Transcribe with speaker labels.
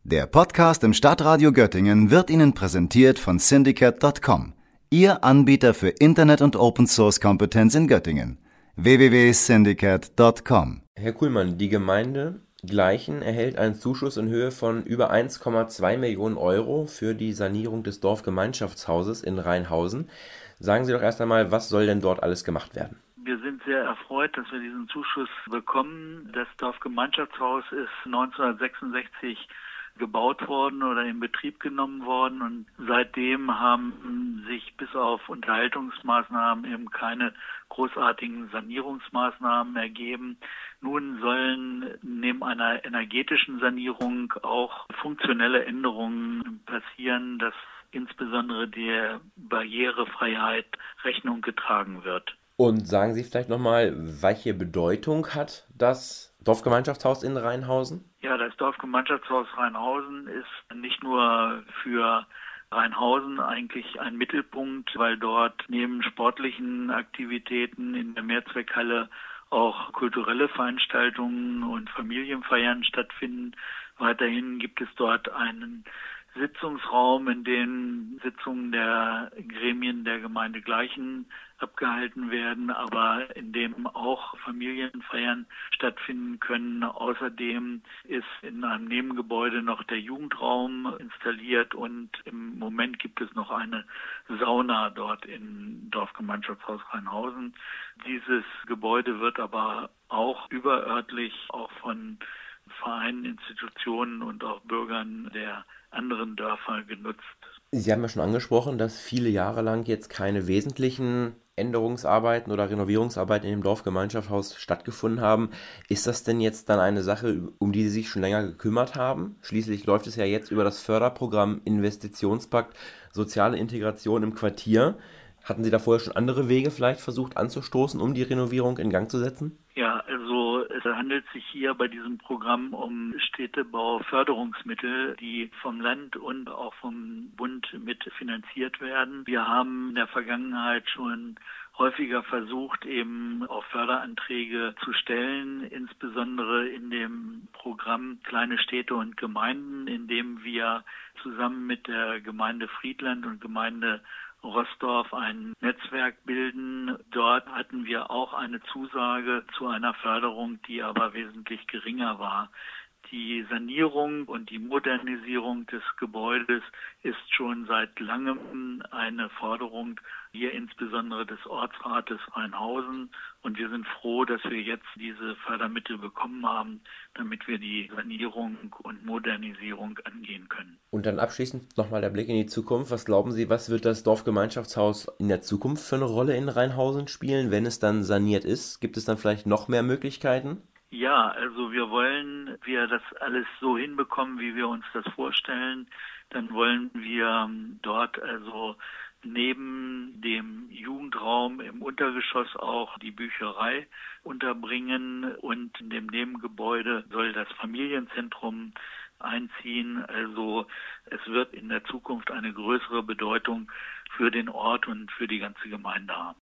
Speaker 1: Der Podcast im Stadtradio Göttingen wird Ihnen präsentiert von Syndicate.com, Ihr Anbieter für Internet- und Open-Source-Kompetenz in Göttingen. www.syndicate.com.
Speaker 2: Herr Kuhlmann, die Gemeinde Gleichen erhält einen Zuschuss in Höhe von über 1,2 Millionen Euro für die Sanierung des Dorfgemeinschaftshauses in Rheinhausen. Sagen Sie doch erst einmal, was soll denn dort alles gemacht werden?
Speaker 3: Wir sind sehr erfreut, dass wir diesen Zuschuss bekommen. Das Dorfgemeinschaftshaus ist 1966 gebaut worden oder in Betrieb genommen worden und seitdem haben sich bis auf Unterhaltungsmaßnahmen eben keine großartigen Sanierungsmaßnahmen ergeben. Nun sollen neben einer energetischen Sanierung auch funktionelle Änderungen passieren, dass insbesondere der Barrierefreiheit Rechnung getragen wird.
Speaker 2: Und sagen Sie vielleicht nochmal, welche Bedeutung hat das Dorfgemeinschaftshaus in Rheinhausen?
Speaker 3: Ja, das Dorfgemeinschaftshaus Rheinhausen ist nicht nur für Rheinhausen eigentlich ein Mittelpunkt, weil dort neben sportlichen Aktivitäten in der Mehrzweckhalle auch kulturelle Veranstaltungen und Familienfeiern stattfinden. Weiterhin gibt es dort einen Sitzungsraum, in dem Sitzungen der Gremien der Gemeinde Gleichen abgehalten werden, aber in dem auch Familienfeiern stattfinden können. Außerdem ist in einem Nebengebäude noch der Jugendraum installiert und im Moment gibt es noch eine Sauna dort im Dorfgemeinschaftshaus Rheinhausen. Dieses Gebäude wird aber auch überörtlich auch von Vereinen, Institutionen und auch Bürgern der anderen Dörfer genutzt.
Speaker 2: Sie haben ja schon angesprochen, dass viele Jahre lang jetzt keine wesentlichen Änderungsarbeiten oder Renovierungsarbeiten in dem Dorfgemeinschaftshaus stattgefunden haben. Ist das denn jetzt dann eine Sache, um die Sie sich schon länger gekümmert haben? Schließlich läuft es ja jetzt über das Förderprogramm Investitionspakt Soziale Integration im Quartier. Hatten Sie da vorher schon andere Wege vielleicht versucht anzustoßen, um die Renovierung in Gang zu setzen?
Speaker 3: Ja, also es handelt sich hier bei diesem Programm um Städtebauförderungsmittel, die vom Land und auch vom Bund mitfinanziert werden. Wir haben in der Vergangenheit schon häufiger versucht, eben auch Förderanträge zu stellen, insbesondere in dem Programm Kleine Städte und Gemeinden, in dem wir zusammen mit der Gemeinde Friedland und Gemeinde Roßdorf ein Netzwerk bilden. Dort hatten wir auch eine Zusage zu einer Förderung, die aber wesentlich geringer war. Die Sanierung und die Modernisierung des Gebäudes ist schon seit langem eine Forderung hier insbesondere des Ortsrates Rheinhausen und wir sind froh, dass wir jetzt diese Fördermittel bekommen haben, damit wir die Sanierung und Modernisierung angehen können.
Speaker 2: Und dann abschließend nochmal der Blick in die Zukunft. Was glauben Sie, was wird das Dorfgemeinschaftshaus in der Zukunft für eine Rolle in Rheinhausen spielen, wenn es dann saniert ist? Gibt es dann vielleicht noch mehr Möglichkeiten?
Speaker 3: Ja, also wir das alles so hinbekommen, wie wir uns das vorstellen. Dann wollen wir dort also neben dem Jugendraum im Untergeschoss auch die Bücherei unterbringen und in dem Nebengebäude soll das Familienzentrum einziehen. Also es wird in der Zukunft eine größere Bedeutung für den Ort und für die ganze Gemeinde haben.